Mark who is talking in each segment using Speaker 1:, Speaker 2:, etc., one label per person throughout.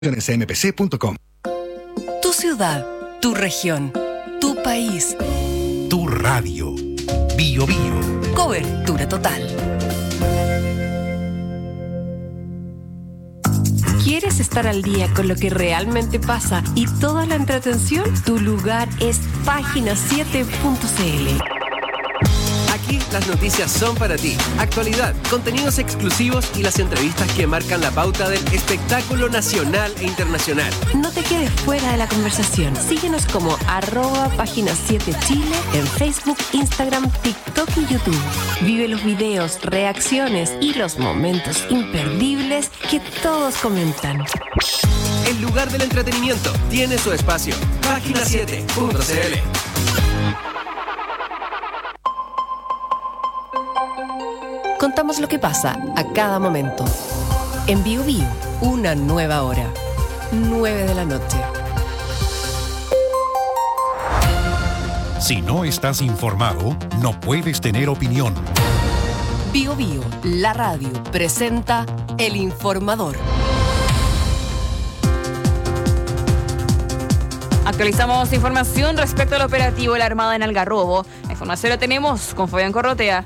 Speaker 1: mpc.com.
Speaker 2: Tu ciudad, tu región, tu país.
Speaker 1: Tu radio. Bio Bio.
Speaker 2: Cobertura total. ¿Quieres estar al día con lo que realmente pasa y toda la entretención? Tu lugar es Página7.cl.
Speaker 3: Aquí las noticias son para ti. Actualidad, contenidos exclusivos y las entrevistas que marcan la pauta del espectáculo nacional e internacional.
Speaker 2: No te quedes fuera de la conversación. Síguenos como @Página7Chile en Facebook, Instagram, TikTok y YouTube. Vive los videos, reacciones y los momentos imperdibles que todos comentan.
Speaker 3: El lugar del entretenimiento tiene su espacio. Página7.cl.
Speaker 2: Contamos lo que pasa a cada momento. En Bio Bio, una nueva hora. 9 de la noche.
Speaker 1: Si no estás informado, no puedes tener opinión.
Speaker 2: Bio Bio, la radio, presenta El Informador.
Speaker 4: Actualizamos información respecto al operativo de la Armada en Algarrobo. La información la tenemos con Fabián Corrotea.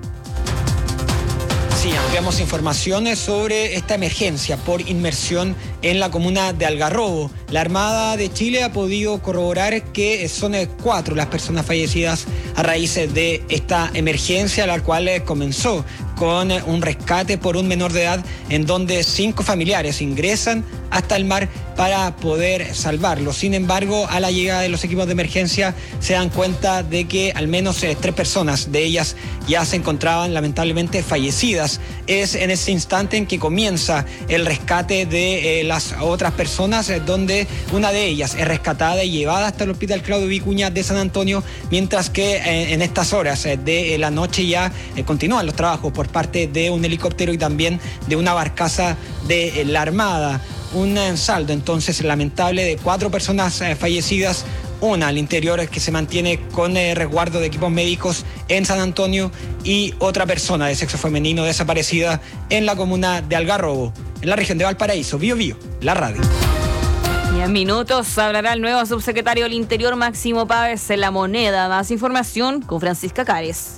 Speaker 5: Sí, ampliamos informaciones sobre esta emergencia por inmersión en la comuna de Algarrobo. La Armada de Chile ha podido corroborar que son 4 las personas fallecidas a raíz de esta emergencia, la cual comenzó con un rescate por un menor de edad en donde 5 familiares ingresan hasta el mar para poder salvarlo. Sin embargo, a la llegada de los equipos de emergencia se dan cuenta de que al menos 3 personas de ellas ya se encontraban lamentablemente fallecidas. Es en ese instante en que comienza el rescate de las otras personas, donde una de ellas es rescatada y llevada hasta el Hospital Claudio Vicuña de San Antonio, mientras que en estas horas de la noche ya continúan los trabajos por parte de un helicóptero y también de una barcaza de la Armada. Un saldo entonces lamentable de 4 personas fallecidas, una al interior que se mantiene con resguardo de equipos médicos en San Antonio y otra persona de sexo femenino desaparecida en la comuna de Algarrobo, en la región de Valparaíso. Bio Bio, la radio.
Speaker 4: Y en minutos hablará el nuevo subsecretario del Interior, Máximo Pávez, en La Moneda. Más información con Francisca Cares.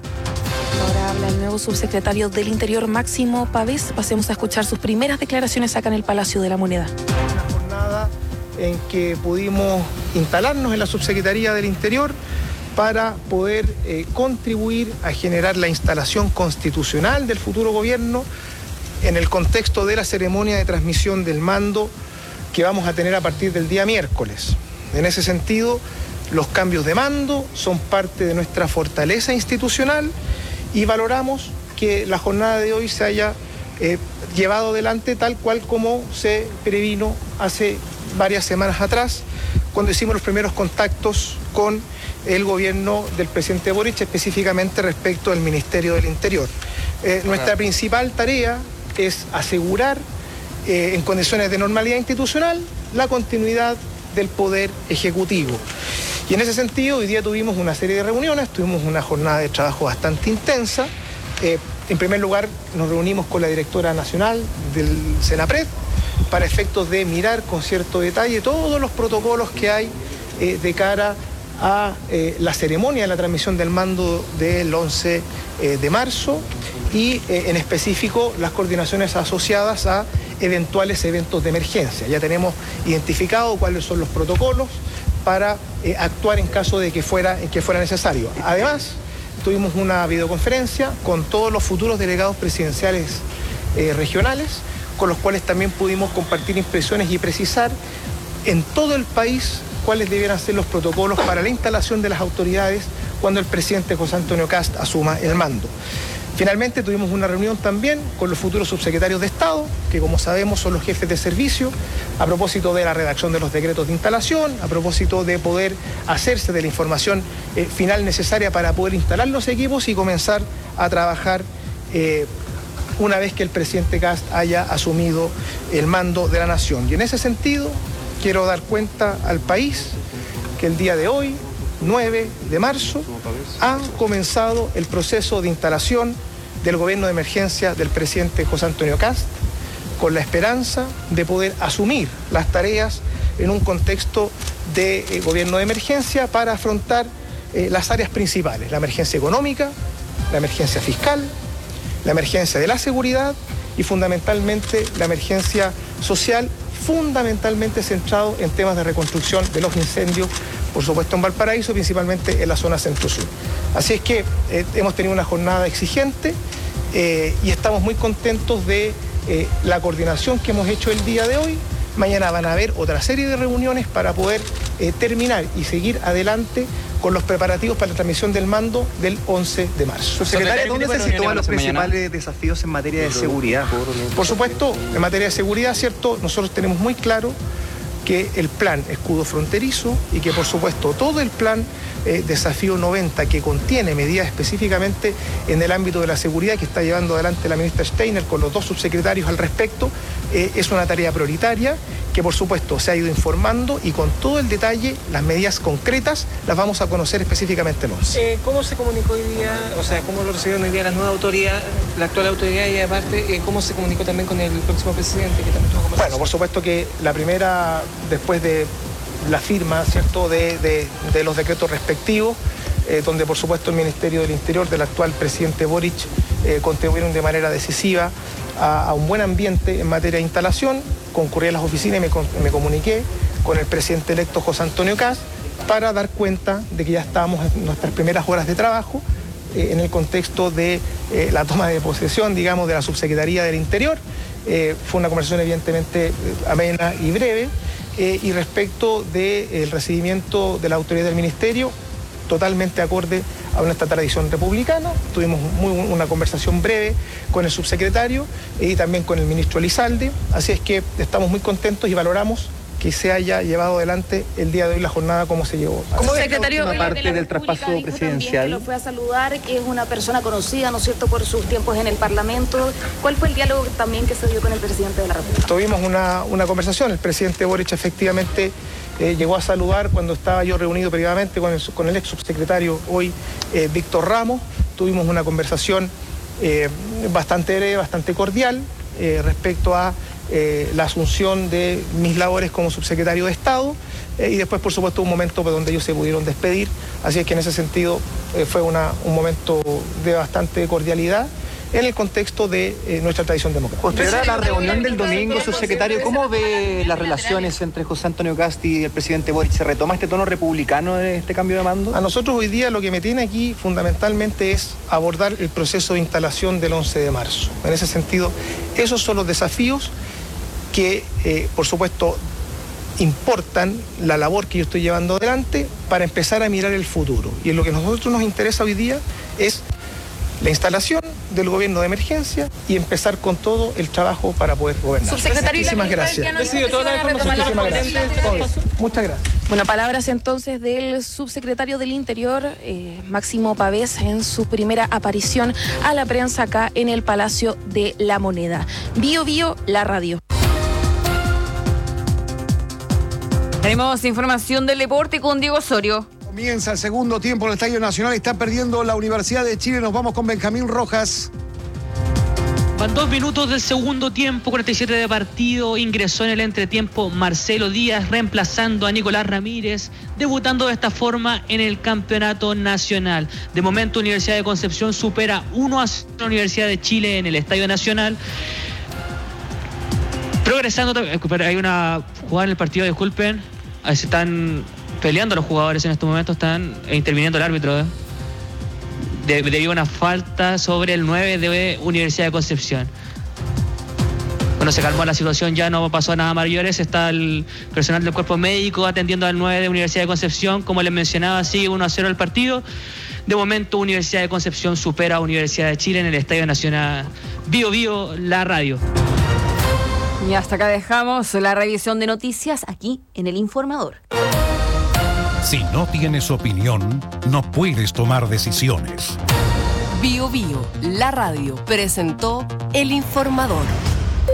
Speaker 6: Ahora habla el nuevo subsecretario del Interior, Máximo Pávez. Pasemos a escuchar sus primeras declaraciones acá en el Palacio de la Moneda.
Speaker 7: Una jornada en que pudimos instalarnos en la Subsecretaría del Interior para poder contribuir a generar la instalación constitucional del futuro gobierno en el contexto de la ceremonia de transmisión del mando que vamos a tener a partir del día miércoles. En ese sentido, los cambios de mando son parte de nuestra fortaleza institucional y valoramos que la jornada de hoy se haya llevado adelante tal cual como se previno hace varias semanas atrás, cuando hicimos los primeros contactos con el gobierno del presidente Boric, específicamente respecto del Ministerio del Interior. Nuestra principal tarea es asegurar en condiciones de normalidad institucional la continuidad del Poder Ejecutivo. Y en ese sentido, hoy día tuvimos una serie de reuniones, tuvimos una jornada de trabajo bastante intensa. En primer lugar, nos reunimos con la directora nacional del Senapred para efectos de mirar con cierto detalle todos los protocolos que hay de cara a la ceremonia de la transmisión del mando del 11 de marzo y en específico las coordinaciones asociadas a eventuales eventos de emergencia. Ya tenemos identificado cuáles son los protocolos para actuar en caso de que fuera necesario. Además, tuvimos una videoconferencia con todos los futuros delegados presidenciales regionales, con los cuales también pudimos compartir impresiones y precisar en todo el país cuáles debieran ser los protocolos para la instalación de las autoridades cuando el presidente José Antonio Kast asuma el mando. Finalmente tuvimos una reunión también con los futuros subsecretarios de Estado, que como sabemos son los jefes de servicio, a propósito de la redacción de los decretos de instalación, a propósito de poder hacerse de la información final necesaria para poder instalar los equipos y comenzar a trabajar una vez que el presidente Kast haya asumido el mando de la nación. Y en ese sentido, quiero dar cuenta al país que el día de hoy, 9 de marzo, ha comenzado el proceso de instalación del gobierno de emergencia del presidente José Antonio Kast, con la esperanza de poder asumir las tareas en un contexto de gobierno de emergencia para afrontar las áreas principales: la emergencia económica, la emergencia fiscal, la emergencia de la seguridad y fundamentalmente la emergencia social, fundamentalmente centrado en temas de reconstrucción de los incendios, por supuesto en Valparaíso, principalmente en la zona centro-sur. Así es que hemos tenido una jornada exigente y estamos muy contentos de la coordinación que hemos hecho el día de hoy. Mañana van a haber otra serie de reuniones para poder terminar y seguir adelante con los preparativos para la transmisión del mando del 11 de marzo.
Speaker 8: Secretaria, ¿dónde se sitúan los principales desafíos en materia de seguridad?
Speaker 7: Por supuesto, en materia de seguridad, ¿cierto? Nosotros tenemos muy claro que el plan escudo fronterizo y que por supuesto todo el plan Desafío 90, que contiene medidas específicamente en el ámbito de la seguridad que está llevando adelante la ministra Steiner con los 2 subsecretarios al respecto, es una tarea prioritaria que por supuesto se ha ido informando y con todo el detalle, las medidas concretas las vamos a conocer específicamente el 11.
Speaker 8: ¿Cómo se comunicó hoy día, o sea, cómo lo recibieron hoy día la nueva autoridad, la actual autoridad, y aparte, cómo se comunicó también con el próximo presidente que también tuvo conversación?
Speaker 7: Bueno, por supuesto que la primera, después de la firma, ¿cierto?, de los decretos respectivos, donde por supuesto el Ministerio del Interior del actual presidente Boric contribuyeron de manera decisiva a un buen ambiente en materia de instalación. Concurrí a las oficinas y me comuniqué con el presidente electo José Antonio Kast para dar cuenta de que ya estábamos en nuestras primeras horas de trabajo en el contexto de la toma de posesión, digamos, de la Subsecretaría del Interior. Fue una conversación evidentemente amena y breve. Y respecto del recibimiento de la autoridad del Ministerio, totalmente acorde a nuestra tradición republicana. Tuvimos una conversación breve con el subsecretario y también con el ministro Elizalde, así es que estamos muy contentos y valoramos que se haya llevado adelante el día de hoy la jornada como se llevó.
Speaker 8: ¿Cómo es
Speaker 9: secretario
Speaker 8: la parte del traspaso presidencial?
Speaker 9: Que lo fue a saludar, que es una persona conocida, ¿no es cierto?, por sus tiempos en el Parlamento. ¿Cuál fue el diálogo también que se dio con el presidente de la República?
Speaker 7: Tuvimos una conversación. El presidente Boric efectivamente llegó a saludar cuando estaba yo reunido privadamente con el ex subsecretario hoy, Víctor Ramos. Tuvimos una conversación bastante breve, bastante cordial respecto a la asunción de mis labores como subsecretario de Estado y después por supuesto un momento donde ellos se pudieron despedir, así es que en ese sentido fue un momento de bastante cordialidad en el contexto de nuestra tradición democrática.
Speaker 8: Posterior a la reunión del domingo, subsecretario, ¿cómo ve las relaciones entre José Antonio Kast y el presidente Boric? ¿Se retoma este tono republicano de este cambio de mando?
Speaker 7: A nosotros hoy día lo que me tiene aquí fundamentalmente es abordar el proceso de instalación del 11 de marzo. En ese sentido, esos son los desafíos que, por supuesto, importan la labor que yo estoy llevando adelante para empezar a mirar el futuro. Y en lo que a nosotros nos interesa hoy día es la instalación del gobierno de emergencia y empezar con todo el trabajo para poder gobernar. Muchísimas gracias. Muchas gracias.
Speaker 6: Bueno, palabras entonces del subsecretario del Interior, Máximo Pavés, en su primera aparición a la prensa acá en el Palacio de la Moneda. Bio Bio, la radio.
Speaker 4: Tenemos información del deporte con Diego Osorio.
Speaker 10: Comienza el segundo tiempo en el Estadio Nacional. Está perdiendo la Universidad de Chile. Nos vamos con Benjamín Rojas.
Speaker 11: Van 2 minutos del segundo tiempo, 47 de partido. Ingresó en el entretiempo Marcelo Díaz, reemplazando a Nicolás Ramírez, debutando de esta forma en el campeonato nacional. De momento, Universidad de Concepción supera 1-0 a la Universidad de Chile en el Estadio Nacional. Progresando, hay una jugada en el partido, disculpen. Ahí se están peleando los jugadores en estos momentos, están interviniendo el árbitro. Debido a una falta sobre el 9 de Universidad de Concepción. Bueno, se calmó la situación, ya no pasó nada mayores. Está el personal del cuerpo médico atendiendo al 9 de Universidad de Concepción. Como les mencionaba, sigue 1-0 el partido. De momento, Universidad de Concepción supera a Universidad de Chile en el Estadio Nacional. Bio Bio, la radio.
Speaker 4: Y hasta acá dejamos la revisión de noticias aquí en El Informador.
Speaker 1: Si no tienes opinión, no puedes tomar decisiones.
Speaker 2: Bio Bio, la radio, presentó El Informador.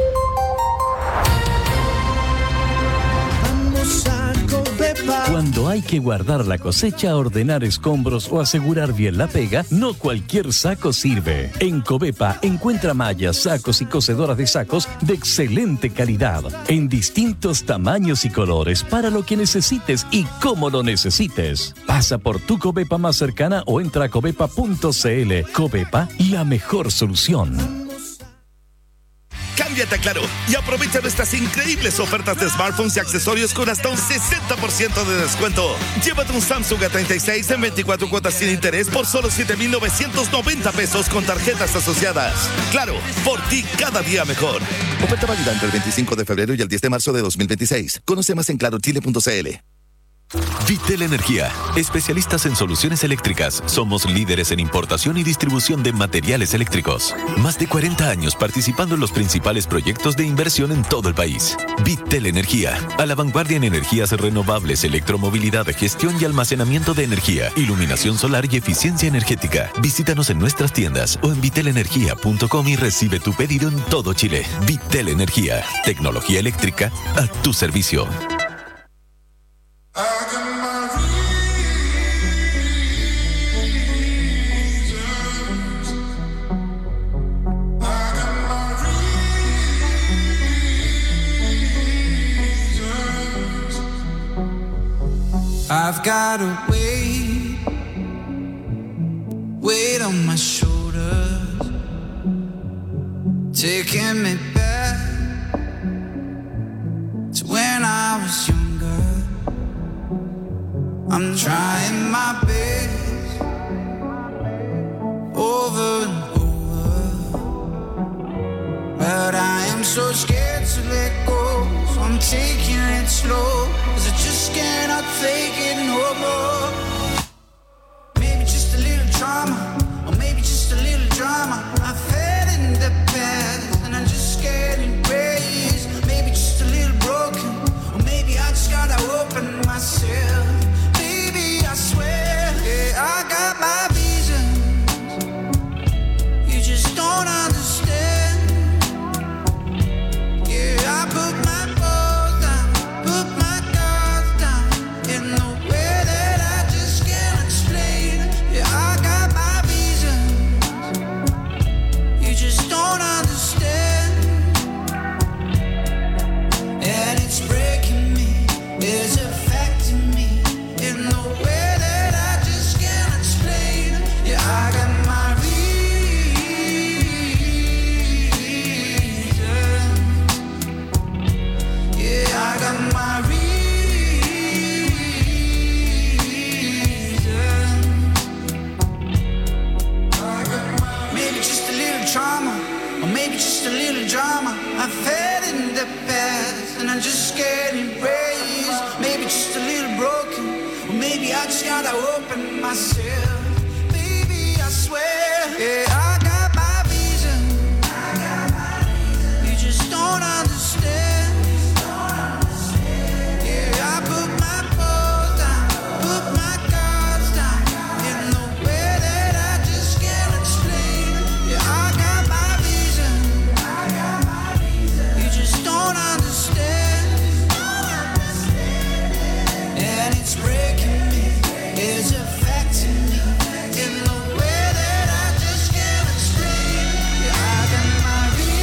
Speaker 12: Cuando hay hay que guardar la cosecha, ordenar escombros o asegurar bien la pega, no cualquier saco sirve. En Covepa encuentra mallas, sacos y cosedoras de sacos de excelente calidad, en distintos tamaños y colores para lo que necesites y cómo lo necesites. Pasa por tu Covepa más cercana o entra a covepa.cl. Covepa, la mejor solución.
Speaker 13: Cámbiate a Claro y aprovecha nuestras increíbles ofertas de smartphones y accesorios con hasta un 60% de descuento. Llévate un Samsung A36 en 24 cuotas sin interés por solo 7,990 pesos con tarjetas asociadas. Claro, por ti cada día mejor.
Speaker 14: Oferta válida entre el 25 de febrero y el 10 de marzo de 2026. Conoce más en clarochile.cl.
Speaker 15: Vitel Energía, especialistas en soluciones eléctricas. Somos líderes en importación y distribución de materiales eléctricos. Más de 40 años participando en los principales proyectos de inversión en todo el país. Vitel Energía, a la vanguardia en energías renovables, electromovilidad, gestión y almacenamiento de energía, iluminación solar y eficiencia energética. Visítanos en nuestras tiendas o en vitelenergia.com y recibe tu pedido en todo Chile. Vitel Energía, tecnología eléctrica a tu servicio.
Speaker 16: I've got a weight on my shoulders, taking me back to when I was younger. I'm trying my best over and over, but I am so scared to let go, so I'm taking it slow, 'cause I just cannot take it no more. Maybe just a little trauma, or maybe just a little drama I fed in the past, and I just can't embrace. Maybe just a little broken, or maybe I just gotta open myself. Baby, I swear, yeah, I got my reasons, you just don't understand. Yeah, I put my balls down, put my guards down, in the way that I just can't explain. Yeah, I got my reasons, you just don't understand. And it's breaking me, it's affecting me in the way that I just can't explain. Yeah, I got my reasons. Yeah, I got my reasons. Maybe just a little trauma, or maybe just a little drama I've had in the past, and I just can't embrace. Maybe just a little broken, or maybe I just gotta open myself. Baby, I swear, yeah, I got my reasons, you just don't understand. Yeah, I put my balls down, put my guards down, in the way that I just can't explain. Yeah, I got my reasons, you just don't understand. And it's breaking me, it's affecting me in the way that I just can't explain. Yeah, I got my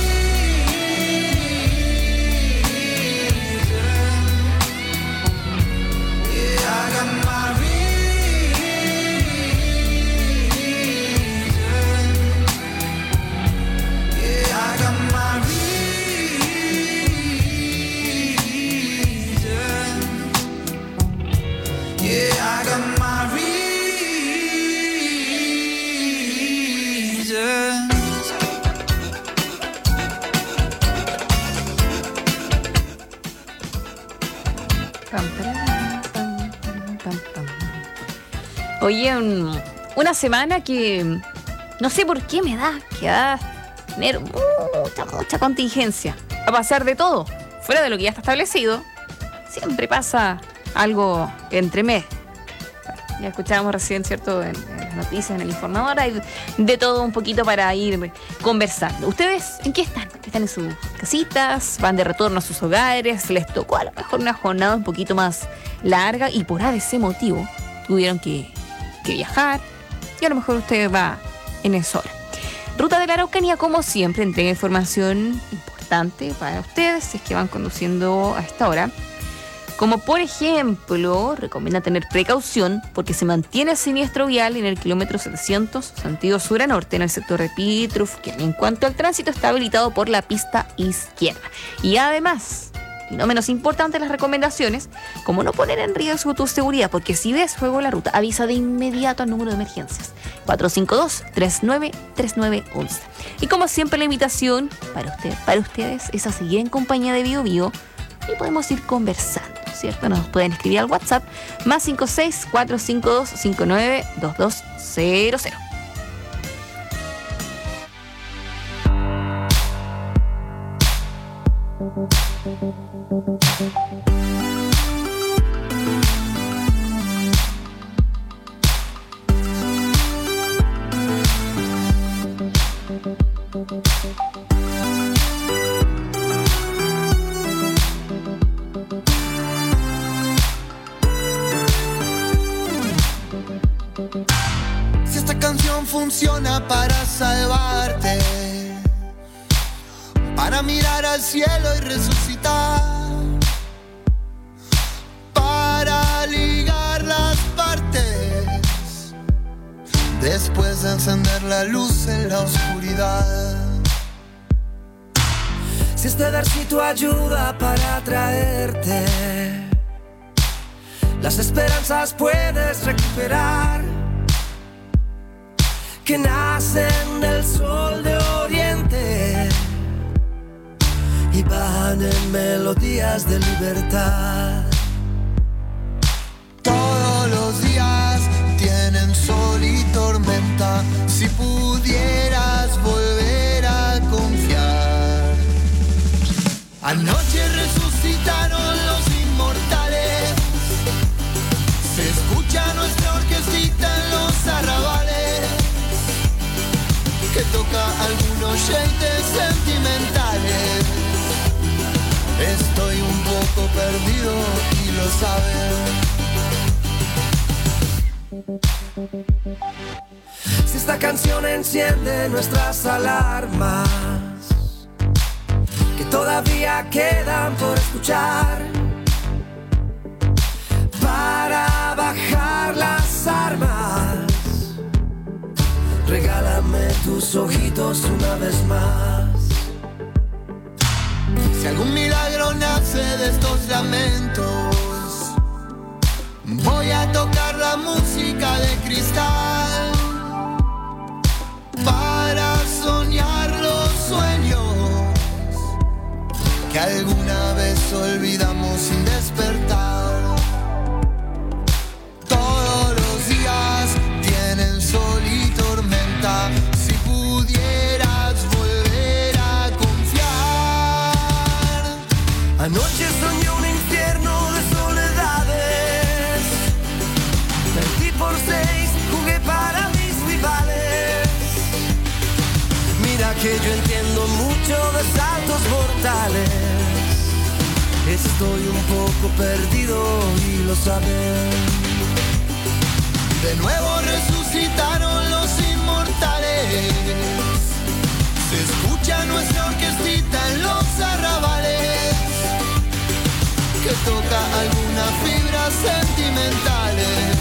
Speaker 16: reasons. Yeah, I got my reasons. Yeah, I got my reasons. Yeah, I got my reasons.
Speaker 4: Oye, una semana que no sé por qué me da tener mucha contingencia. A pasar de todo, fuera de lo que ya está establecido, siempre pasa algo entre mes. Ya escuchábamos recién, ¿cierto? En las noticias en el informador, hay de todo un poquito para ir conversando. ¿Ustedes en qué están? ¿Están en sus casitas? ¿Van de retorno a sus hogares? ¿Les tocó a lo mejor una jornada un poquito más larga y por ese motivo tuvieron que viajar? Y a lo mejor usted va en esa hora. Ruta de la Araucanía, como siempre, entrega información importante para ustedes si es que van conduciendo a esta hora. Como por ejemplo, recomienda tener precaución porque se mantiene siniestro vial en el kilómetro 700, sentido sur a norte, en el sector de Pitruf, que en cuanto al tránsito está habilitado por la pista izquierda. Y además, y no menos importante, las recomendaciones, como no poner en riesgo tu seguridad, porque si ves fuego en la ruta, avisa de inmediato al número de emergencias 452-393911. Y como siempre, la invitación para ustedes es a seguir en compañía de Bio Bio y podemos ir conversando, ¿cierto? Nos pueden escribir al WhatsApp más 56452592200.
Speaker 16: Si esta canción funciona para salvarte, para mirar al cielo y resucitar, para ligar las partes, después de encender la luz en la oscuridad. Si este versito ayuda para atraerte, las esperanzas puedes recuperar, que nacen del sol de oriente y van en melodías de libertad. Todos los días tienen sol y tormenta, si pudieras volver a confiar. Anoche resucitaron los inmortales, se escucha nuestra orquestita en los arrabales, que toca algunos shades sentimentales. Estoy un poco perdido y lo sabes. Si esta canción enciende nuestras alarmas, que todavía quedan por escuchar, para bajar las armas, regálame tus ojitos una vez más. Si algún milagro nace de estos lamentos, voy a tocar la música de cristal, para soñar los sueños que alguna vez olvidamos sin despertar. Todos los días tienen sol y tormenta, si pudieras volver a confiar. Anoche soñé un infierno de soledades, perdí por 6, jugué para mis rivales. Mira que yo entiendo mucho de saltos mortales, estoy un poco perdido y lo sabes. De nuevo resucitaron los inmortales, se escucha nuestra orquestita en los arrabales, que toca algunas fibras sentimentales.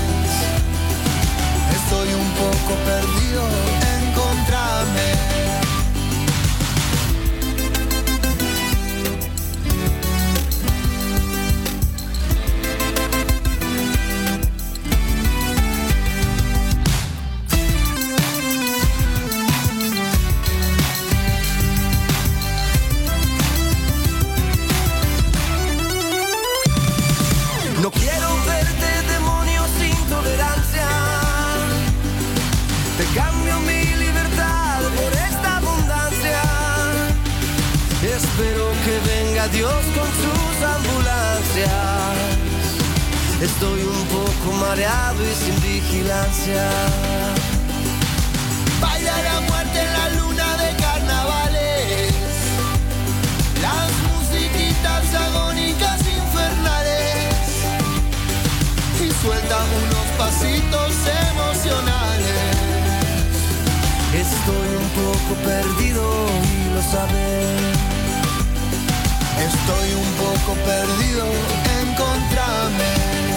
Speaker 16: Estoy un poco perdido, encontrame. No quiero verte, demonio sin tolerancia. Te cambio mi libertad por esta abundancia. Espero que venga Dios con sus ambulancias. Estoy un poco mareado y sin vigilancia. unos pasitos emocionales. Estoy un poco perdido y lo sabes. Estoy un poco perdido, encontrame.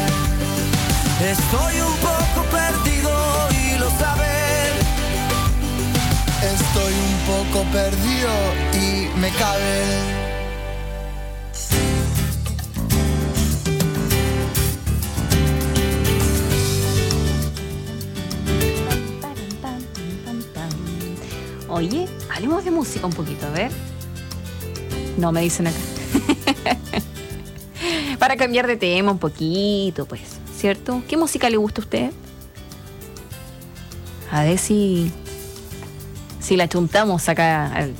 Speaker 16: Estoy un poco perdido y lo sabes. Estoy un poco perdido y me cabe.
Speaker 4: Oye, hablemos de música un poquito, a ver. No, me dicen acá. Para cambiar de tema un poquito, pues, ¿cierto? ¿Qué música le gusta a usted? A ver si la chuntamos acá al...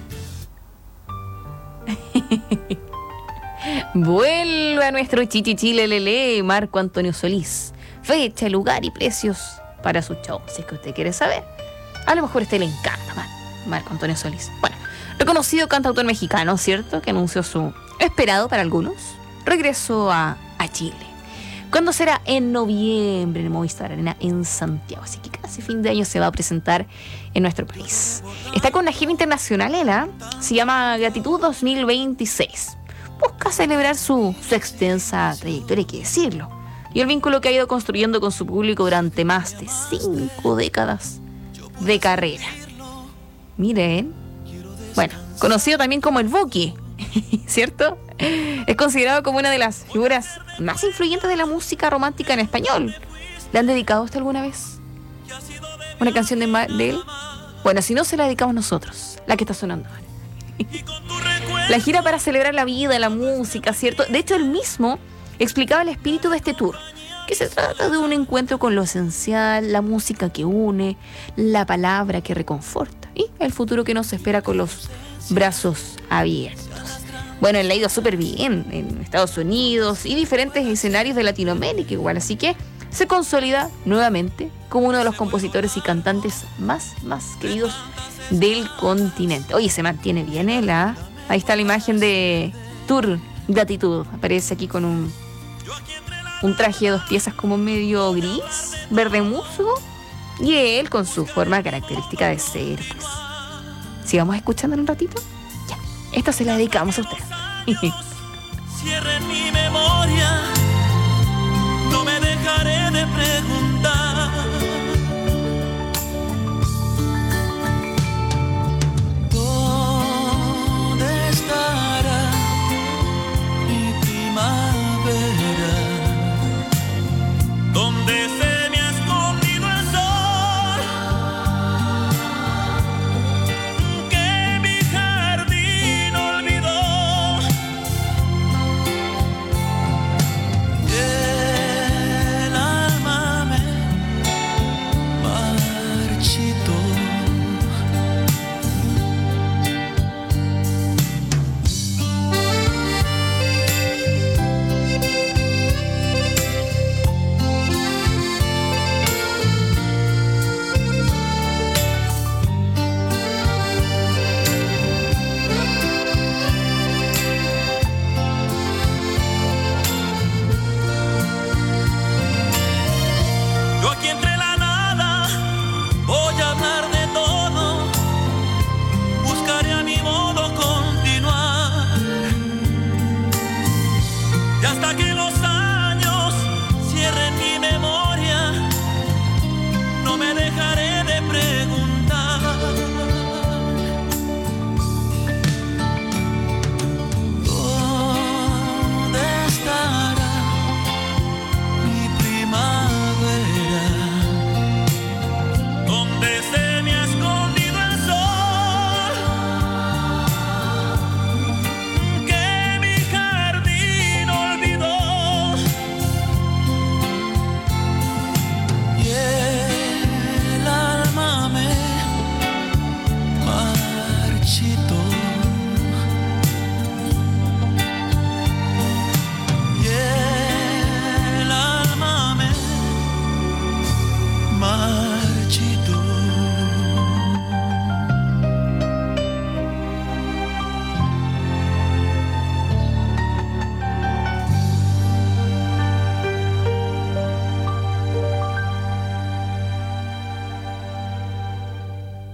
Speaker 4: Vuelve a nuestro chichichilelele, Marco Antonio Solís. Fecha, lugar y precios para su show, si es que usted quiere saber. A lo mejor a usted le encanta, Marco Antonio Solís. Bueno, reconocido cantautor mexicano, ¿cierto? Que anunció su esperado para algunos regreso a Chile. ¿Cuándo será? En noviembre en el Movistar Arena en Santiago. Así que casi fin de año se va a presentar en nuestro país. Está con una gira internacional, ¿eh? Se llama Gratitud 2026. Busca celebrar su extensa trayectoria, hay que decirlo, y el vínculo que ha ido construyendo con su público durante más de 5 décadas de carrera. Miren, bueno, conocido también como el Buki, ¿cierto? Es considerado como una de las figuras más influyentes de la música romántica en español. ¿Le han dedicado a usted alguna vez una canción de él? Bueno, si no, se la dedicamos nosotros, la que está sonando ahora. La gira para celebrar la vida, la música, ¿cierto? De hecho, él mismo explicaba el espíritu de este tour, que se trata de un encuentro con lo esencial, la música que une, la palabra que reconforta y el futuro que nos espera con los brazos abiertos. Bueno, él le ha ido súper bien en Estados Unidos y diferentes escenarios de Latinoamérica igual, así que se consolida nuevamente como uno de los compositores y cantantes más queridos del continente. Oye, se mantiene bien él, ¿eh? Ahí está la imagen de Tour Gratitud. Aparece aquí con un traje de 2 piezas como medio gris, verde musgo, y él con su forma característica de ser, pues. ¿Sigamos escuchando en un ratito? Ya, esta se la dedicamos a usted.
Speaker 16: Cierre mi memoria, no me dejaré de preguntar. ¿Dónde estará mi primavera? ¿Dónde se me ha escondido el sol? Que mi jardín olvidó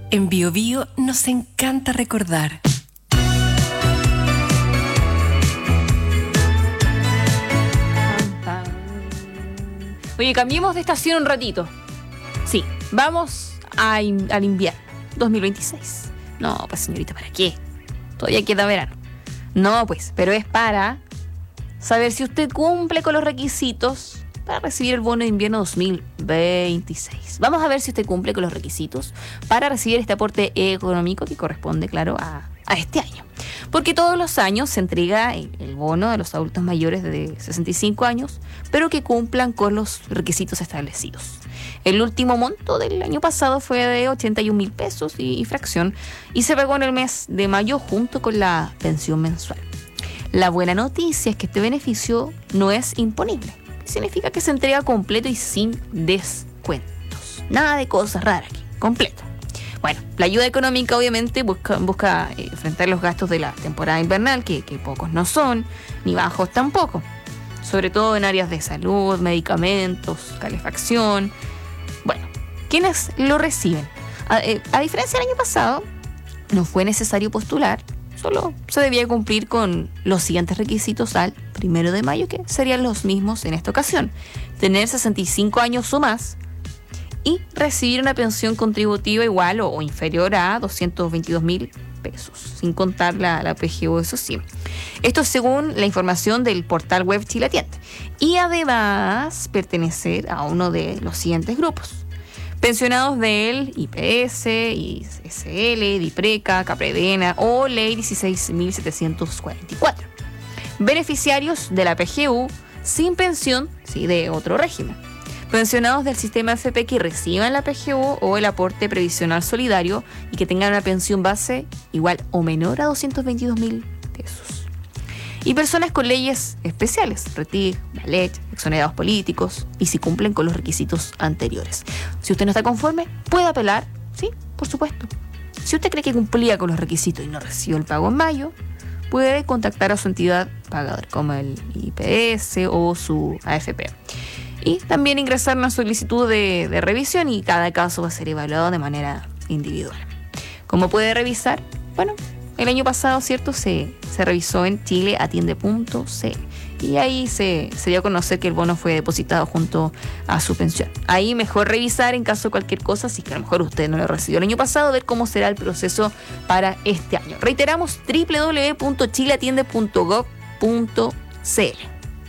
Speaker 2: En Bio Bio nos encanta recordar.
Speaker 4: Oye, cambiemos de estación un ratito. Sí, vamos al invierno 2026. No, pues señorita, ¿para qué? Todavía queda verano. No, pues, pero es para saber si usted cumple con los requisitos para recibir el bono de invierno 2026. Vamos a ver si usted cumple con los requisitos para recibir este aporte económico que corresponde, claro, a este año. Porque todos los años se entrega el bono de los adultos mayores de 65 años, pero que cumplan con los requisitos establecidos. El último monto del año pasado fue de 81.000 pesos y fracción, y se pagó en el mes de mayo junto con la pensión mensual. La buena noticia es que este beneficio no es imponible. Significa que se entrega completo y sin descuentos. Nada de cosas raras aquí, completo. Bueno, la ayuda económica obviamente busca enfrentar los gastos de la temporada invernal, que pocos no son, ni bajos tampoco. Sobre todo en áreas de salud, medicamentos, calefacción. Bueno, ¿quiénes lo reciben? A diferencia del año pasado, no fue necesario postular, solo se debía cumplir con los siguientes requisitos al 1 de mayo, que serían los mismos en esta ocasión. Tener 65 años o más, y recibir una pensión contributiva igual o inferior a 222.000 pesos, sin contar la PGU, eso sí. Esto según la información del portal web Chile Atiende. Y además pertenecer a uno de los siguientes grupos: pensionados del IPS, ISL, DIPRECA, CAPREDENA o Ley 16.744. Beneficiarios de la PGU sin pensión, sí, de otro régimen. Pensionados del sistema FP que reciban la PGU o el aporte previsional solidario y que tengan una pensión base igual o menor a 222.000 pesos. Y personas con leyes especiales, RETIC, BALET, exonerados políticos, y si cumplen con los requisitos anteriores. Si usted no está conforme, puede apelar, sí, por supuesto. Si usted cree que cumplía con los requisitos y no recibió el pago en mayo, puede contactar a su entidad pagadora, como el IPS o su AFP. Y también ingresar una solicitud de revisión, y cada caso va a ser evaluado de manera individual. ¿Cómo puede revisar? Bueno, el año pasado, ¿cierto? Se revisó en chileatiende.cl y ahí se dio a conocer que el bono fue depositado junto a su pensión. Ahí mejor revisar en caso de cualquier cosa, si es que a lo mejor usted no lo recibió el año pasado, ver cómo será el proceso para este año. Reiteramos, www.chileatiende.gov.cl.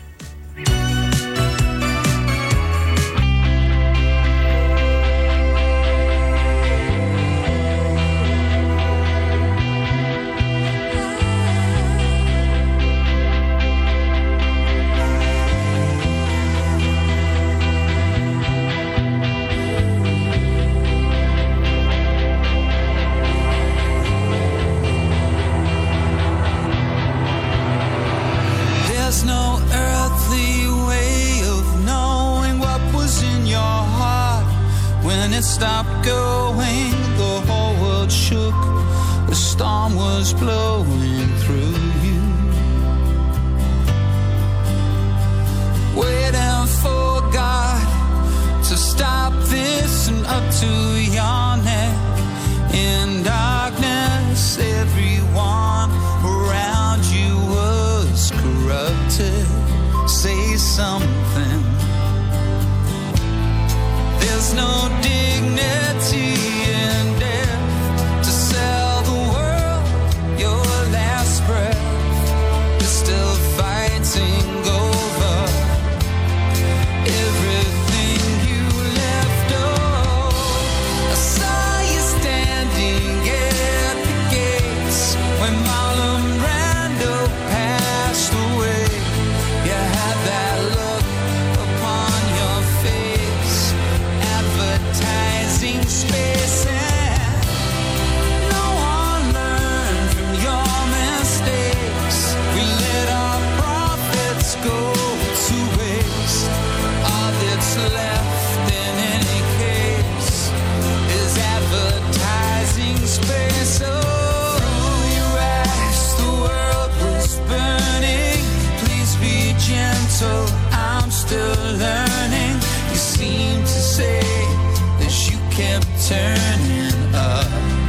Speaker 16: Stopped going, the whole world shook, the storm was blowing through you, waiting for God to stop this and up to your neck in darkness. Everyone around you was corrupted. Say something. There's no dignity in death to sell the world your last breath. You're still fighting over everything you left. Oh, I saw you standing at the gates when Marlon Brando passed away. You had that look upon your face, advertising space, and no one learned from your mistakes. We let our profits go to waste. All that's left in any case is advertising space. Oh, your eyes, the world was burning. Please be gentle, I'm still learning. You seem to say that you kept turning up.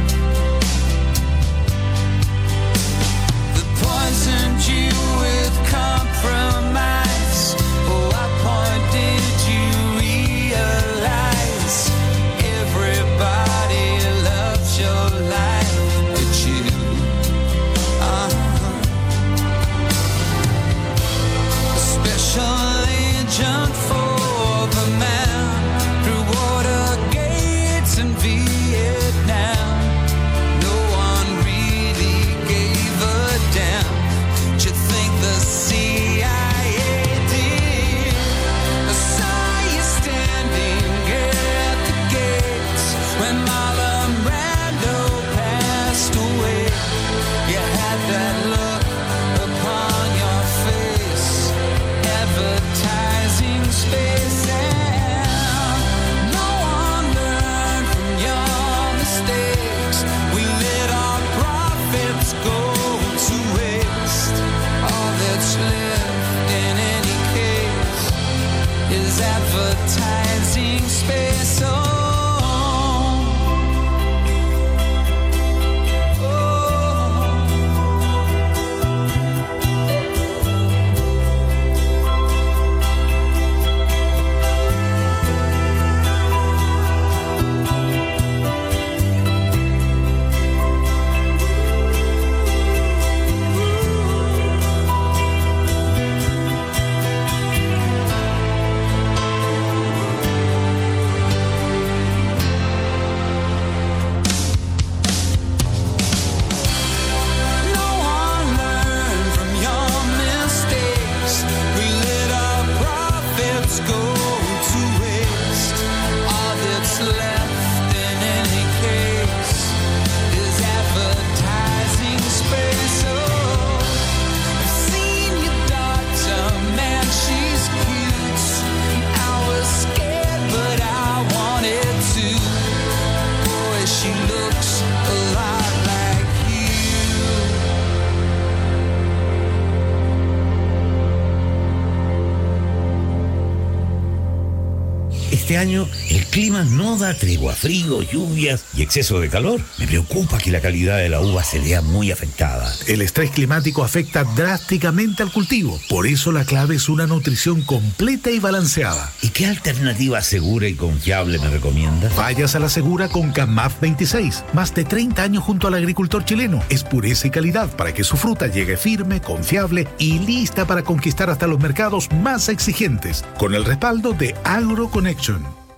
Speaker 17: Este año el clima no da tregua, frío, lluvias y exceso de calor. Me preocupa que la calidad de la uva se vea muy afectada.
Speaker 18: El estrés climático afecta drásticamente al cultivo. Por eso la clave es una nutrición completa y balanceada.
Speaker 17: ¿Y qué alternativa segura y confiable me recomienda?
Speaker 18: Vayas a la segura con CAMAF 26. Más de 30 años junto al agricultor chileno. Es pureza y calidad para que su fruta llegue firme, confiable y lista para conquistar hasta los mercados más exigentes. Con el respaldo de AgroConnection.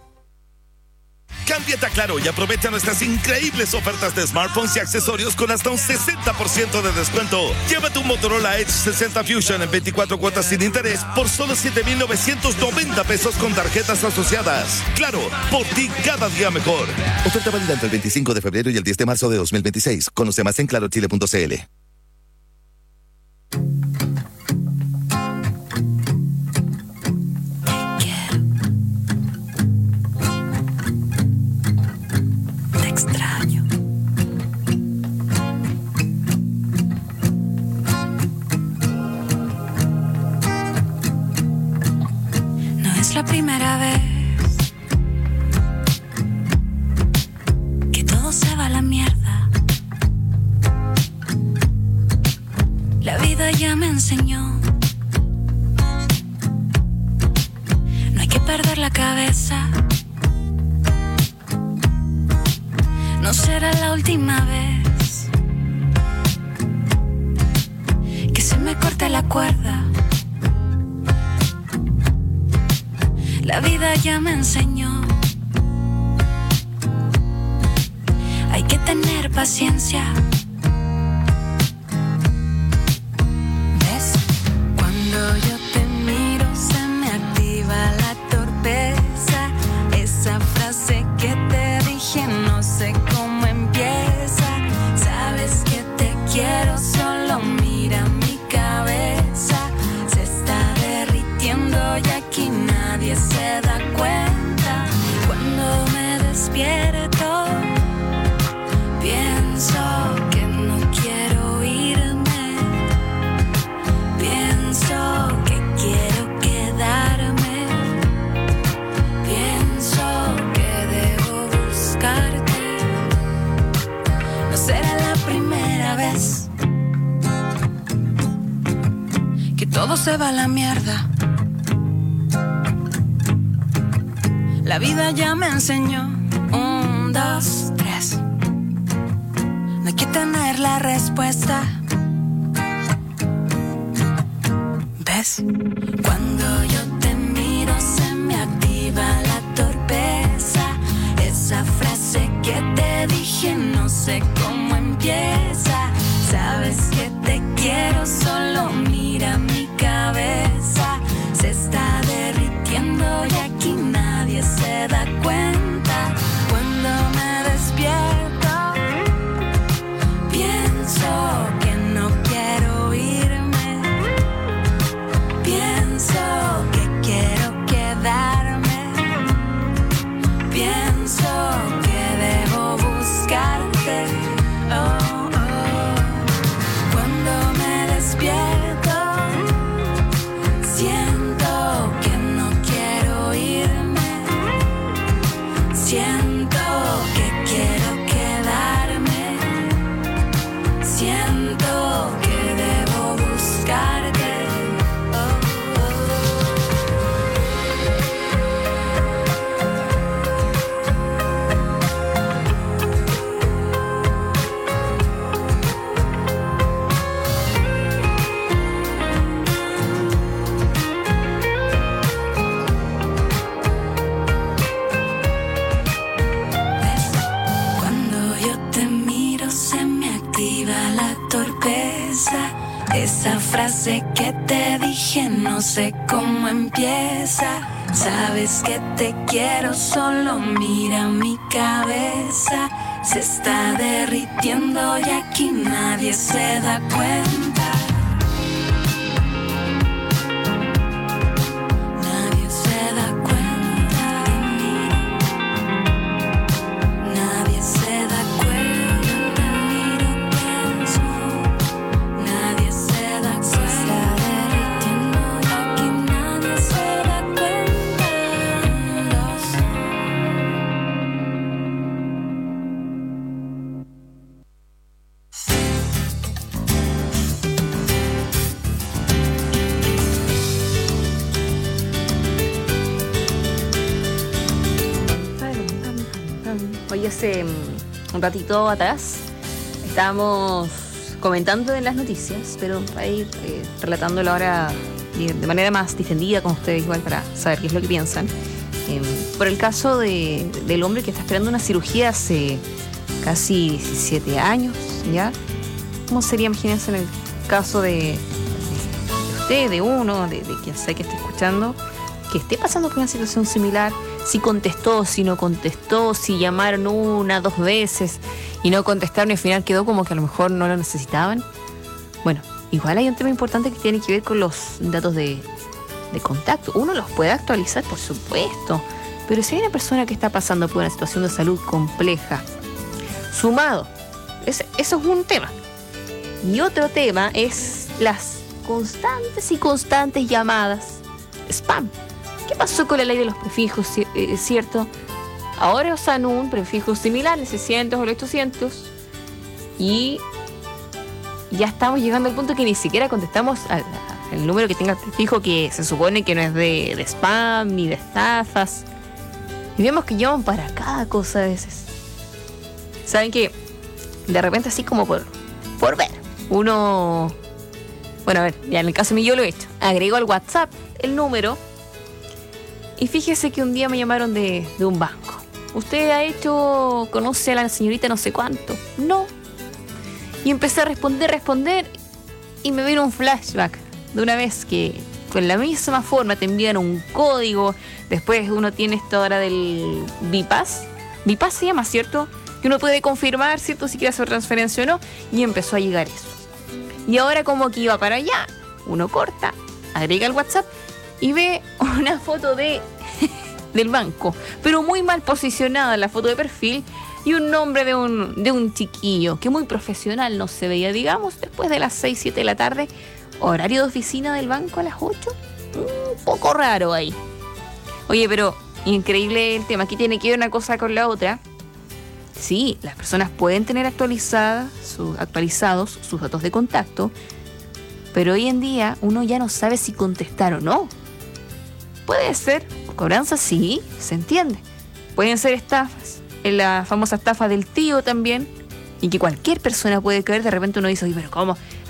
Speaker 13: Cámbiate a Claro y aprovecha nuestras increíbles ofertas de smartphones y accesorios con hasta un 60% de descuento. Llévate un Motorola Edge 60 Fusion en 24 cuotas sin interés por solo 7,990 pesos con tarjetas asociadas. Claro, por ti cada día mejor.
Speaker 14: Oferta válida entre el 25 de febrero y el 10 de marzo de 2026. Conoce más en clarochile.cl.
Speaker 19: Extraño. No es la primera vez que todo se va a la mierda. La vida ya me enseñó. No hay que perder la cabeza. No será la última vez que se me corte la cuerda. La vida ya me enseñó. Hay que tener paciencia. ¿Ves? Cuando yo te miro se me activa la torpeza. Esa frase que te dije no sé cómo empieza. Sabes que te quiero, solo mira mi cabeza. Se está derritiendo y aquí nadie se da cuenta. Cuando me despierto, pienso que no quiero irme. Pienso que quiero quedarme. Pienso que debo buscarte. No será la primera vez que todo se va a la mierda. La vida ya me enseñó. 1, 2, 3. No hay que tener la respuesta. ¿Ves? más. Cuando yo te miro se me activa la torpeza. Esa frase que te dije no sé cómo empieza. Sabes que te quiero, solo mira mi cabeza. Se está derritiendo y aquí nadie se da cuenta. Cuando me despierto, pienso que no quiero irme. Pienso que quiero quedarme. Pienso que debo buscarte. Oh, oh. Cuando me despierto, siento que no quiero irme. Siento que quiero quedarme. Siento que debo buscarte. Cuando yo te miro se me activa la torpeza. Esa frase que te dije no sé cómo empieza. Sabes que te quiero, solo mira mi cabeza. Se está derritiendo y aquí nadie se da cuenta. Nadie se da cuenta de mí. Nadie se da cuenta. Miro, pienso. Nadie se da cuenta. Se está derritiendo y aquí nadie se da cuenta.
Speaker 4: Hoy hace un ratito atrás estábamos comentando en las noticias, pero ahí relatándolo ahora de manera más distendida con ustedes igual para saber qué es lo que piensan. Por el caso del hombre que está esperando una cirugía hace casi 17 años, ¿ya? ¿Cómo sería, imagínense, en el caso de usted, de uno, de quien sea que esté escuchando, que esté pasando por una situación similar? Si contestó, si no contestó, si llamaron 1, 2 veces y no contestaron y al final quedó como que a lo mejor no lo necesitaban. Bueno, igual hay un tema importante que tiene que ver con los datos de contacto. Uno los puede actualizar, por supuesto, pero si hay una persona que está pasando por una situación de salud compleja, sumado, eso es un tema. Y otro tema es las constantes llamadas spam. ¿Qué pasó con la ley de los prefijos, cierto? Ahora usan un prefijo similar, el 600 o el 800, y ya estamos llegando al punto que ni siquiera contestamos al número que tenga el prefijo, que se supone que no es de spam ni de estafas. Y vemos que llaman para cada cosa a veces. ¿Saben qué? De repente, así como por ver, uno... Bueno, a ver, ya en el caso mío yo lo he hecho. Agrego al WhatsApp el número. Y fíjese que un día me llamaron de un banco. ¿Usted conoce a la señorita no sé cuánto? No. Y empecé a responder, y me vino un flashback de una vez que con la misma forma te envían un código. Después uno tiene esto ahora del Bipass. Bipass se llama, ¿cierto? Que uno puede confirmar, ¿cierto?, si quiere hacer transferencia o no. Y empezó a llegar eso. Y ahora como que iba para allá, uno corta, agrega el WhatsApp y ve una foto del banco, pero muy mal posicionada la foto de perfil, y un nombre de un chiquillo que muy profesional no se veía, digamos, después de las 6, 7 de la tarde, horario de oficina del banco a las 8, un poco raro ahí. Oye, pero increíble el tema, aquí tiene que ver una cosa con la otra. Sí, las personas pueden tener actualizados sus datos de contacto, pero hoy en día uno ya no sabe si contestar o no. Puede ser cobranza, sí, se entiende. Pueden ser estafas, en la famosa estafa del tío también, y que cualquier persona puede caer. De repente uno dice, oye, pero ¿cómo?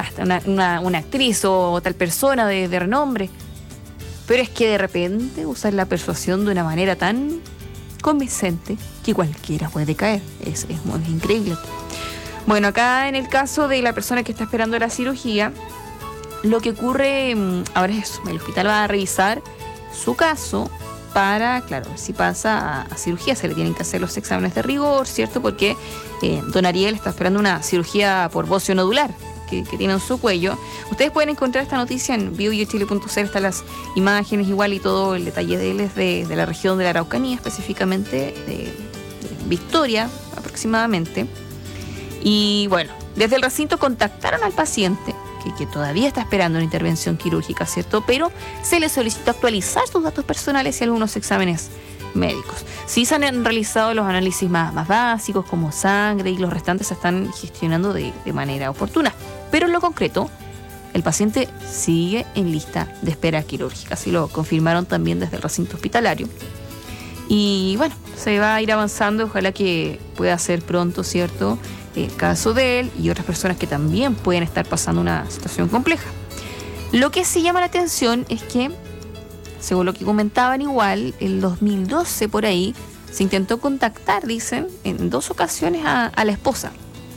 Speaker 4: hasta una actriz o tal persona de renombre. Pero es que de repente usan la persuasión de una manera tan convincente que cualquiera puede caer. Es muy increíble. Bueno, acá en el caso de la persona que está esperando la cirugía, lo que ocurre ahora es eso. El hospital va a revisar su caso para, claro, si pasa a cirugía. Se le tienen que hacer los exámenes de rigor, ¿cierto? Porque don Ariel está esperando una cirugía por bocio nodular que tiene en su cuello. Ustedes pueden encontrar esta noticia en biobiochile.cl, están las imágenes igual y todo el detalle de él es de la región de la Araucanía, específicamente de Victoria aproximadamente. Y bueno, desde el recinto contactaron al paciente que todavía está esperando una intervención quirúrgica, ¿cierto? Pero se le solicitó actualizar sus datos personales y algunos exámenes médicos. Sí se han realizado los análisis más básicos como sangre y los restantes se están gestionando de manera oportuna. Pero en lo concreto, el paciente sigue en lista de espera quirúrgica. Así lo confirmaron también desde el recinto hospitalario. Y bueno, se va a ir avanzando. Ojalá que pueda ser pronto, ¿cierto?, el caso de él y otras personas que también pueden estar pasando una situación compleja. Lo que sí llama la atención es que, según lo que comentaban igual, en 2012 por ahí, se intentó contactar, dicen, en 2 ocasiones a la esposa.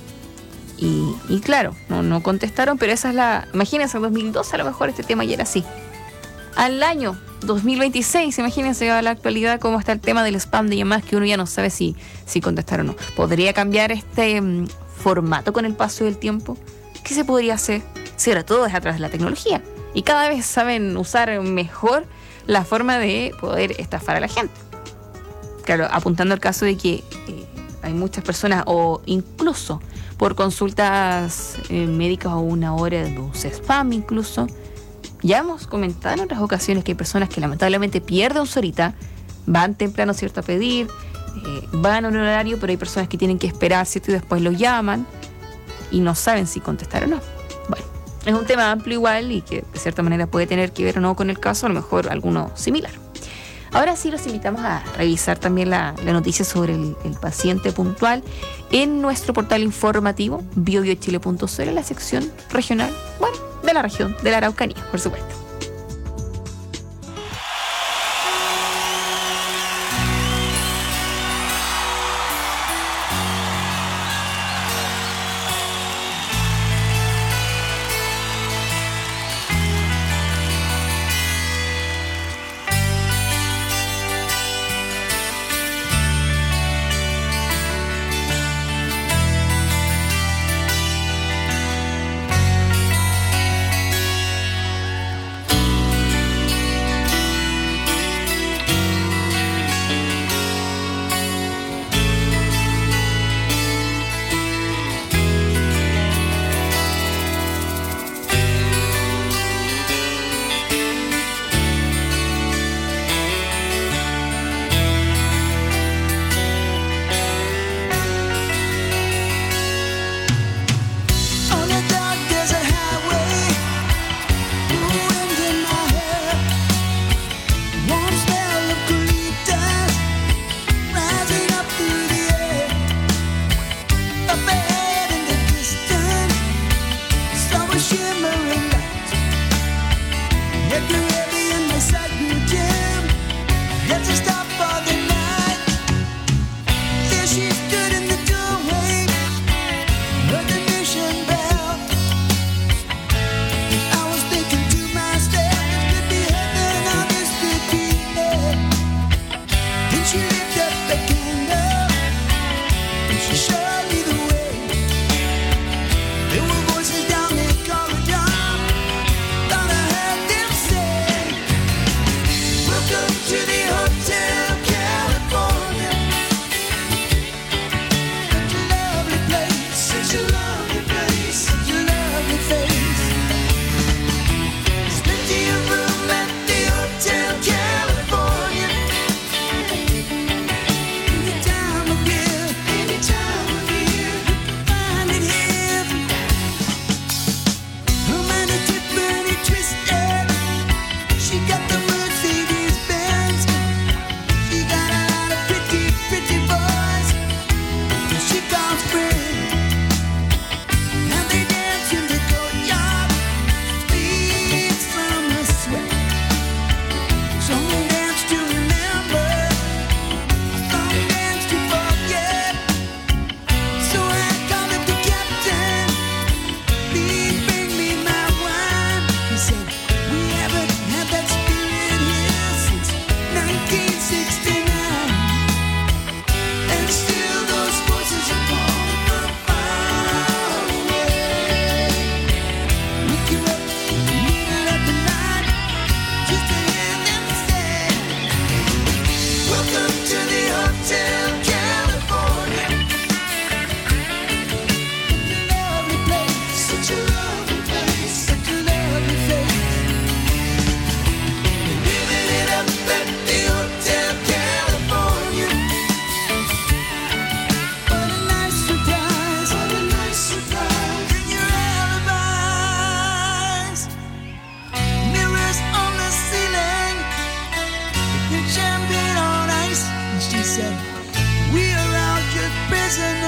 Speaker 4: Y claro, no contestaron, pero esa es la... Imagínense, en 2012 a lo mejor este tema ya era así. Al año 2026, imagínense a la actualidad cómo está el tema del spam de llamadas, que uno ya no sabe si contestaron o no. ¿Podría cambiar este formato con el paso del tiempo? ¿Qué se podría hacer? Si ahora todo es a través de la tecnología y cada vez saben usar mejor la forma de poder estafar a la gente. Claro, apuntando al caso de que hay muchas personas, o incluso por consultas médicas o una hora de spam incluso. Ya hemos comentado en otras ocasiones que hay personas que lamentablemente pierden su horita, van temprano, ¿cierto?, a pedir, van a un horario, pero hay personas que tienen que esperar, ¿cierto?, y después los llaman y no saben si contestar o no. Bueno, es un tema amplio igual y que de cierta manera puede tener que ver o no con el caso, a lo mejor alguno similar. Ahora sí los invitamos a revisar también la noticia sobre el paciente puntual en nuestro portal informativo biobiochile.cl, en la sección regional, bueno, de la región de la Araucanía, por supuesto.
Speaker 16: To the hotel.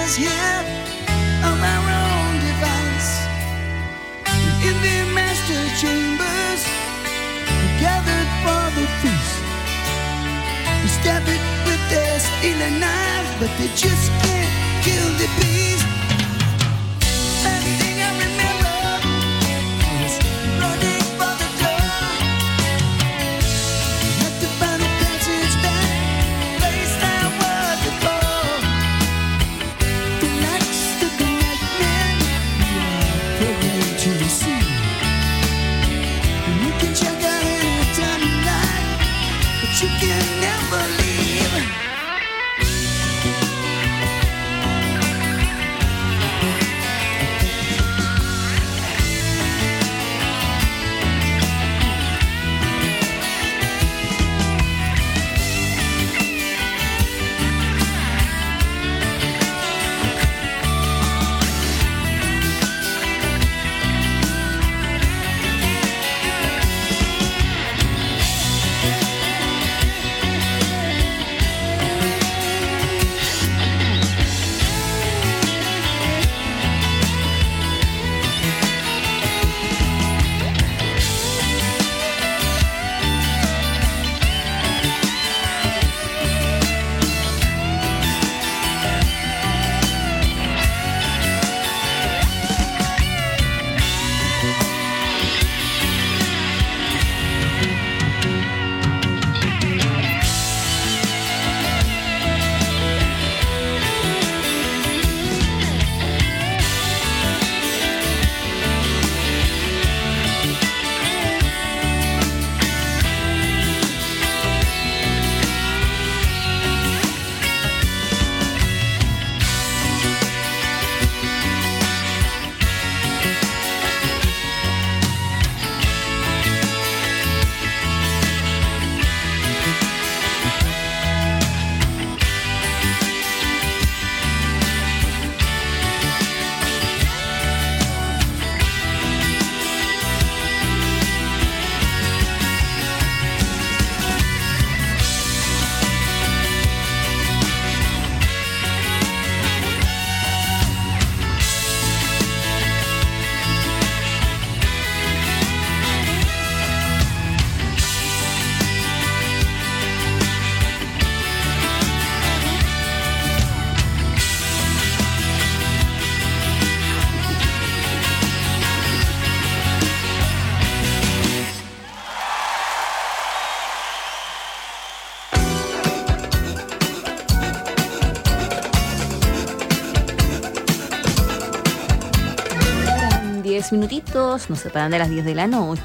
Speaker 16: is here on our own device. In the master chambers, gathered for the feast. We stab it with their stealing knives, but they just can't kill the beast. Last thing I remember was running for the door. Had to find a passage back, place I was before. The lights of the nightmare, you are programmed to receive. And you can check out any time you like, but you can never leave.
Speaker 4: Minutitos, nos separan de las 10 de la noche.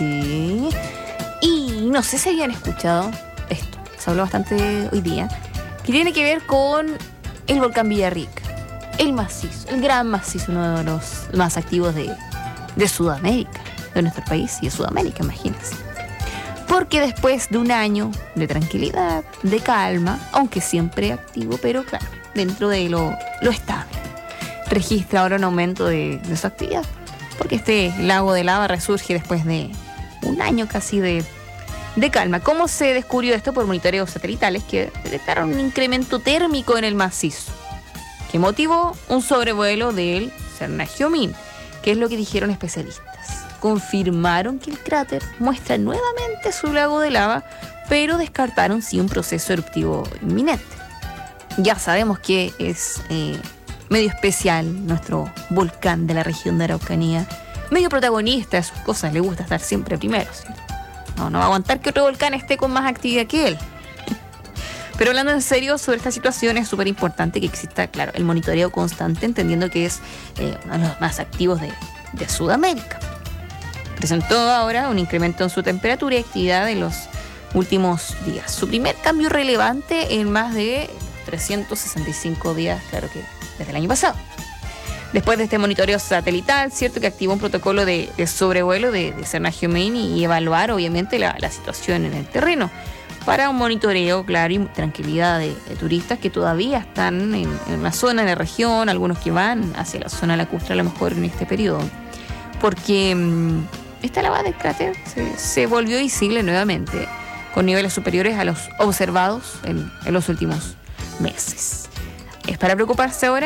Speaker 4: Y no sé si habían escuchado esto, se habló bastante hoy día, que tiene que ver con el volcán Villarrica, el macizo, el gran macizo, uno de los más activos de Sudamérica, de nuestro país y de Sudamérica, imagínense. Porque después de un año de tranquilidad, de calma, aunque siempre activo, pero claro, dentro de lo estable, registra ahora un aumento de su actividad. Porque este lago de lava resurge después de un año casi de calma. ¿Cómo se descubrió esto? Por monitoreos satelitales que detectaron un incremento térmico en el macizo, que motivó un sobrevuelo del Cernagiomín, que es lo que dijeron especialistas. Confirmaron que el cráter muestra nuevamente su lago de lava, pero descartaron sí un proceso eruptivo inminente. Ya sabemos que es medio especial nuestro volcán de la región de Araucanía, medio protagonista de sus cosas, le gusta estar siempre primero, ¿sí? No va a aguantar que otro volcán esté con más actividad que él. Pero hablando en serio sobre esta situación, es súper importante que exista, claro, el monitoreo constante, entendiendo que es uno de los más activos de Sudamérica. Presentó ahora un incremento en su temperatura y actividad en los últimos días. Su primer cambio relevante en más de 365 días, claro que desde el año pasado. Después de este monitoreo satelital, cierto que activó un protocolo de sobrevuelo de Cernagiomín y evaluar obviamente la situación en el terreno para un monitoreo, claro, y tranquilidad de turistas que todavía están en la zona, en la región, algunos que van hacia la zona lacustre a lo mejor en este periodo, porque esta lava del cráter se volvió visible nuevamente con niveles superiores a los observados en los últimos meses. ¿Es para preocuparse ahora?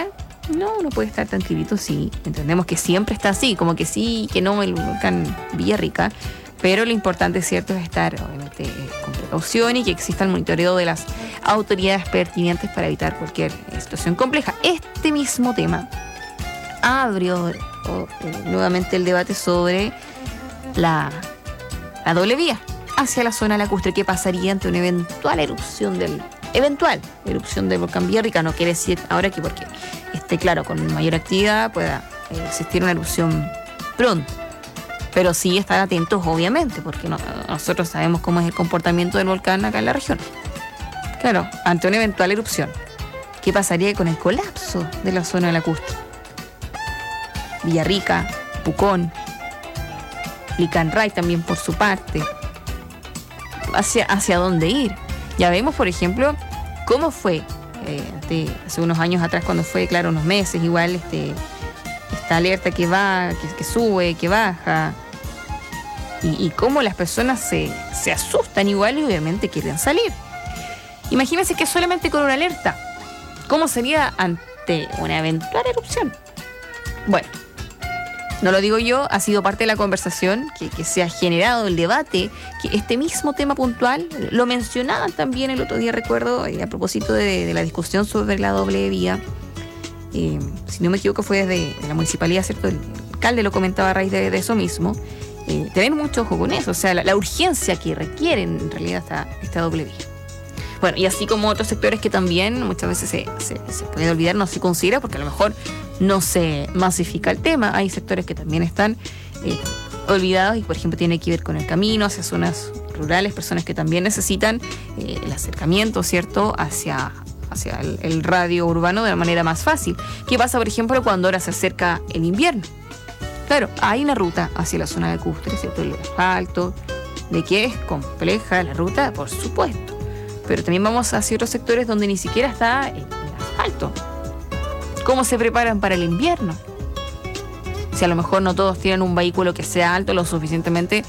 Speaker 4: No, uno puede estar tranquilito, sí. Entendemos que siempre está así, como que sí, que no el volcán Villarrica. Pero lo importante, cierto, es estar obviamente con precaución y que exista el monitoreo de las autoridades pertinentes para evitar cualquier situación compleja. Este mismo tema abrió nuevamente el debate sobre la doble vía hacia la zona lacustre. ¿Qué pasaría ante una eventual erupción del volcán Villarrica? No quiere decir ahora que porque esté claro con mayor actividad pueda existir una erupción pronto. Pero sí estar atentos, obviamente, porque nosotros sabemos cómo es el comportamiento del volcán acá en la región. Claro, ante una eventual erupción, ¿qué pasaría con el colapso de la zona lacustre? Villarrica, Pucón, Licanray también por su parte. ¿Hacia dónde ir? Ya vemos, por ejemplo, cómo fue hace unos años atrás, cuando fue, claro, unos meses, igual esta alerta que va, que sube, que baja, y cómo las personas se asustan igual y obviamente quieren salir. Imagínense que solamente con una alerta, ¿cómo sería ante una eventual erupción? Bueno, no lo digo yo, ha sido parte de la conversación que se ha generado, el debate, que este mismo tema puntual lo mencionaban también el otro día, recuerdo, a propósito de la discusión sobre la doble vía. Si no me equivoco fue desde la municipalidad, ¿cierto? El alcalde lo comentaba a raíz de eso mismo. Tener mucho ojo con eso, o sea, la urgencia que requieren en realidad esta doble vía. Bueno, y así como otros sectores que también muchas veces se puede olvidar, no se considera, porque a lo mejor no se masifica el tema. Hay sectores que también están olvidados y, por ejemplo, tiene que ver con el camino hacia zonas rurales, personas que también necesitan el acercamiento, ¿cierto?, hacia el radio urbano de la manera más fácil. ¿Qué pasa, por ejemplo, cuando ahora se acerca el invierno? Claro, hay una ruta hacia la zona lacustre, ¿cierto?, el asfalto, de que es compleja la ruta, por supuesto. Pero también vamos hacia otros sectores donde ni siquiera está el asfalto. ¿Cómo se preparan para el invierno? Si a lo mejor no todos tienen un vehículo que sea alto, lo suficientemente,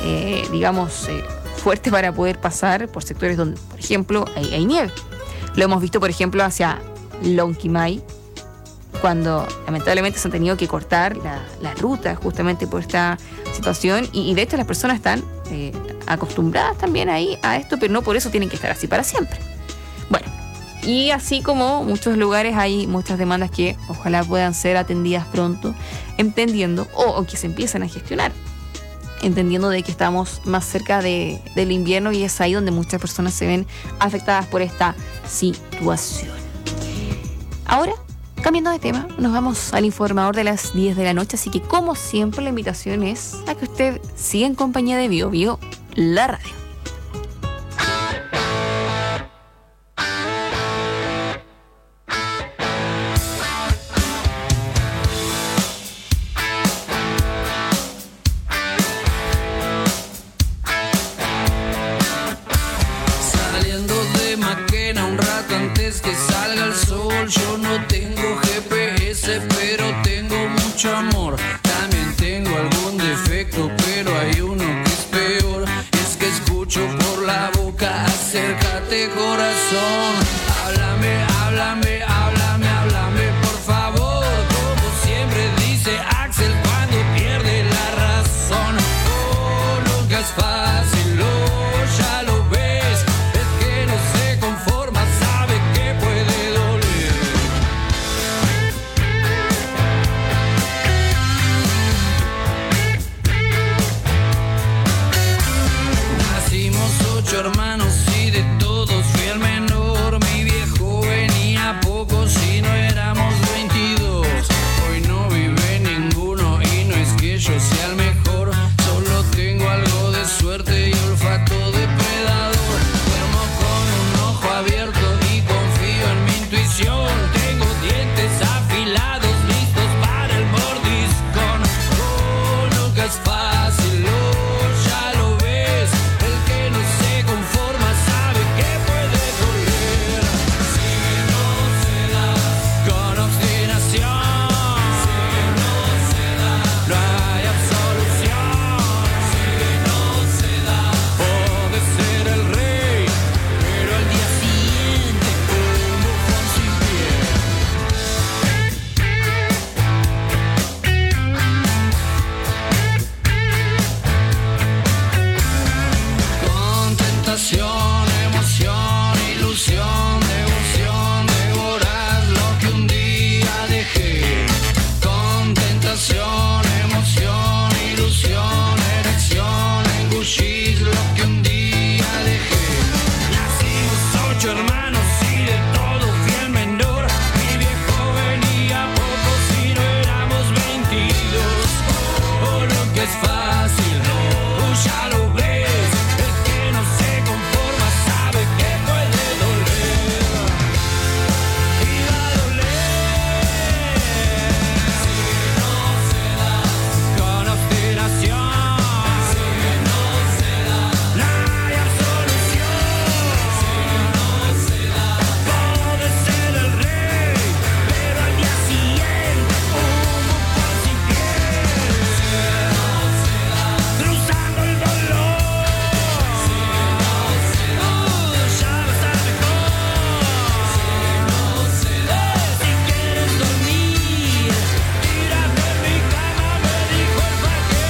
Speaker 4: fuerte para poder pasar por sectores donde, por ejemplo, hay nieve. Lo hemos visto, por ejemplo, hacia Lonquimay, cuando lamentablemente se han tenido que cortar la ruta justamente por esta situación. Y de hecho las personas están acostumbradas también ahí a esto, pero no por eso tienen que estar así para siempre. Bueno, y así como muchos lugares hay muchas demandas que ojalá puedan ser atendidas pronto, entendiendo, o que se empiezan a gestionar, entendiendo de que estamos más cerca del invierno y es ahí donde muchas personas se ven afectadas por esta situación. Ahora, cambiando de tema, nos vamos al informador de las 10 de la noche, así que como siempre la invitación es a que usted siga en compañía de Bio Bio, la radio.
Speaker 16: Saliendo de Maquena un rato antes que salga el sol, yo no tengo GPS, pero tengo mucho amor. También tengo algún defecto, pero hay uno que es peor. Es que escucho por la boca, acércate corazón. Háblame, háblame, háblame, háblame, por favor. Como siempre dice Axel cuando pierde la razón. Oh, nunca es fácil, oh, ya lo ves. Es que no se conforma, sabe que puede doler. Nacimos 8 hermanos y de todos fui el menor. pasión, ilusión, devoción, devorar lo que un día dejé. Con tentación, emoción, ilusión, erección, engullir lo que un día dejé. Nacimos 8 hermanos y de todo fui el menor. Mi viejo venía poco si no éramos 22. Por lo que es fácil, tú ya lo ves. El que no se conforma sabe que puede doler. Y va a doler si no se da con obstinación. Si no se da, no hay absolución. Si no se da, puede ser el rey, pero al día siguiente un bucón sin piel. Si no se da, cruzando el dolor. Si no se da, ya va a estar mejor. Si no se da, si quieres dormir, tírate en mi cama, me dijo el paquete.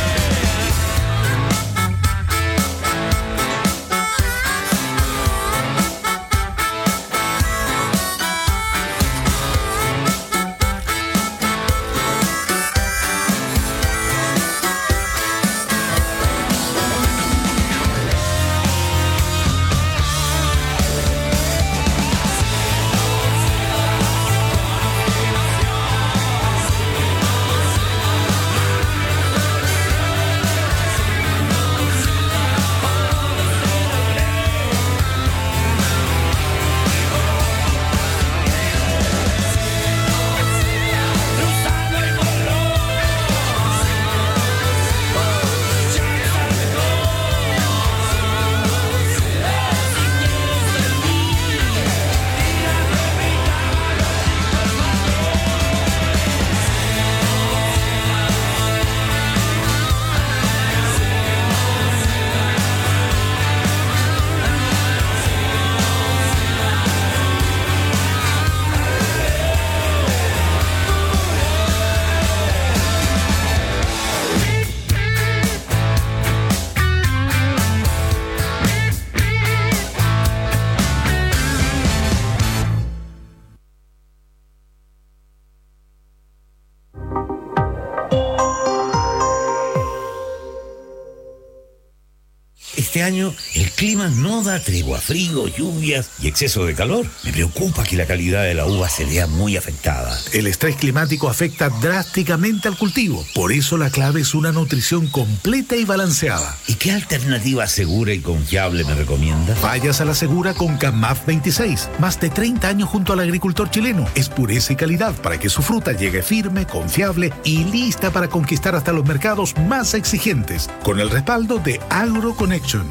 Speaker 17: Este año el clima no da tregua, frío, lluvias y exceso de calor. Me preocupa que la calidad de la uva se vea muy afectada.
Speaker 18: El estrés climático afecta drásticamente al cultivo. Por eso la clave es una nutrición completa y balanceada.
Speaker 17: ¿Y qué alternativa segura y confiable me recomienda?
Speaker 18: Vayas a la segura con CAMAF 26. Más de 30 años junto al agricultor chileno. Es pureza y calidad para que su fruta llegue firme, confiable y lista para conquistar hasta los mercados más exigentes. Con el respaldo de AgroConnection.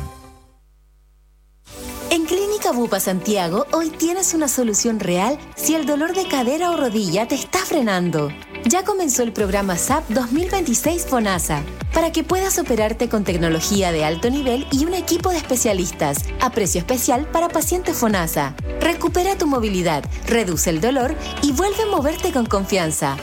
Speaker 20: En Clínica Bupa Santiago, hoy tienes una solución real si el dolor de cadera o rodilla te está frenando. Ya comenzó el programa SAP 2026 FONASA, para que puedas operarte con tecnología de alto nivel y un equipo de especialistas, a precio especial para pacientes FONASA. Recupera tu movilidad, reduce el dolor y vuelve a moverte con confianza.